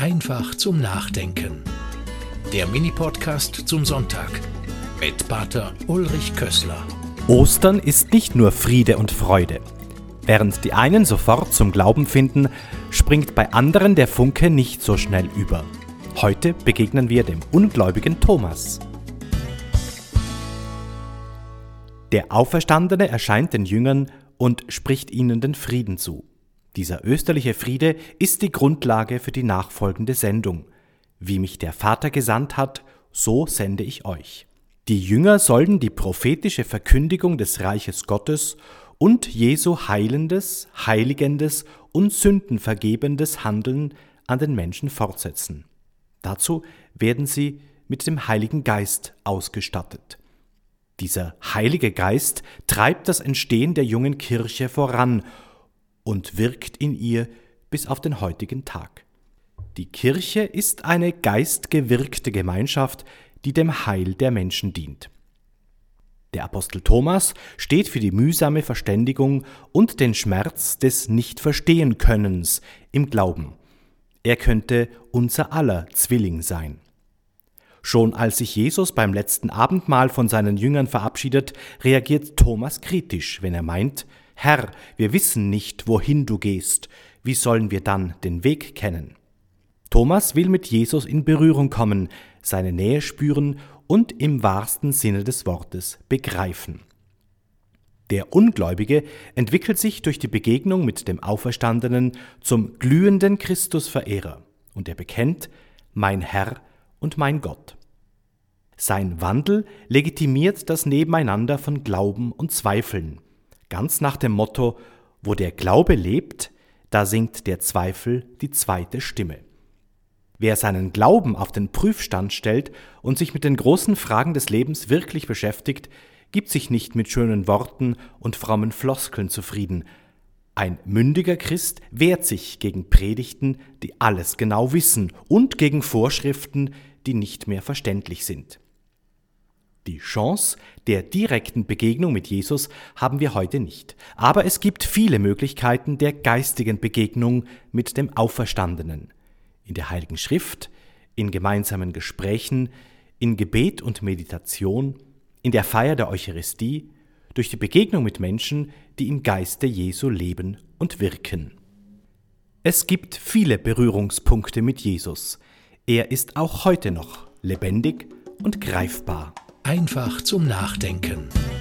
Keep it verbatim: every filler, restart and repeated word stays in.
Einfach zum Nachdenken. Der Mini-Podcast zum Sonntag mit Pater Ulrich Kössler. Ostern ist nicht nur Friede und Freude. Während die einen sofort zum Glauben finden, springt bei anderen der Funke nicht so schnell über. Heute begegnen wir dem ungläubigen Thomas. Der Auferstandene erscheint den Jüngern und spricht ihnen den Frieden zu. Dieser österliche Friede ist die Grundlage für die nachfolgende Sendung. Wie mich der Vater gesandt hat, so sende ich euch. Die Jünger sollen die prophetische Verkündigung des Reiches Gottes und Jesu heilendes, heiligendes und sündenvergebendes Handeln an den Menschen fortsetzen. Dazu werden sie mit dem Heiligen Geist ausgestattet. Dieser Heilige Geist treibt das Entstehen der jungen Kirche voran und wirkt in ihr bis auf den heutigen Tag. Die Kirche ist eine geistgewirkte Gemeinschaft, die dem Heil der Menschen dient. Der Apostel Thomas steht für die mühsame Verständigung und den Schmerz des Nicht-Verstehen-Könnens im Glauben. Er könnte unser aller Zwilling sein. Schon als sich Jesus beim letzten Abendmahl von seinen Jüngern verabschiedet, reagiert Thomas kritisch, wenn er meint: Herr, wir wissen nicht, wohin du gehst. Wie sollen wir dann den Weg kennen? Thomas will mit Jesus in Berührung kommen, seine Nähe spüren und im wahrsten Sinne des Wortes begreifen. Der Ungläubige entwickelt sich durch die Begegnung mit dem Auferstandenen zum glühenden Christusverehrer und er bekennt: Mein Herr und mein Gott. Sein Wandel legitimiert das Nebeneinander von Glauben und Zweifeln. Ganz nach dem Motto: Wo der Glaube lebt, da singt der Zweifel die zweite Stimme. Wer seinen Glauben auf den Prüfstand stellt und sich mit den großen Fragen des Lebens wirklich beschäftigt, gibt sich nicht mit schönen Worten und frommen Floskeln zufrieden. Ein mündiger Christ wehrt sich gegen Predigten, die alles genau wissen, und gegen Vorschriften, die nicht mehr verständlich sind. Die Chance der direkten Begegnung mit Jesus haben wir heute nicht. Aber es gibt viele Möglichkeiten der geistigen Begegnung mit dem Auferstandenen. In der Heiligen Schrift, in gemeinsamen Gesprächen, in Gebet und Meditation, in der Feier der Eucharistie, durch die Begegnung mit Menschen, die im Geiste Jesu leben und wirken. Es gibt viele Berührungspunkte mit Jesus. Er ist auch heute noch lebendig und greifbar. Einfach zum Nachdenken.